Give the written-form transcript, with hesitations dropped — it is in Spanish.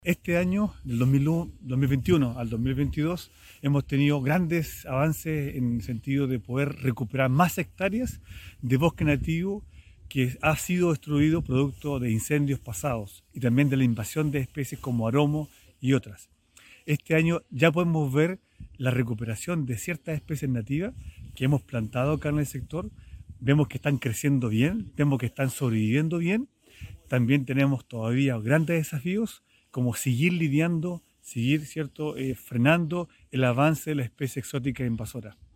Este año, del 2021 al 2022, hemos tenido grandes avances en el sentido de poder recuperar más hectáreas de bosque nativo que ha sido destruido producto de incendios pasados y también de la invasión de especies como aromo y otras. Este año ya podemos ver la recuperación de ciertas especies nativas que hemos plantado acá en el sector. Vemos que están creciendo bien, vemos que están sobreviviendo bien. También tenemos todavía grandes desafíos como seguir lidiando, seguir frenando el avance de la especie exótica invasora.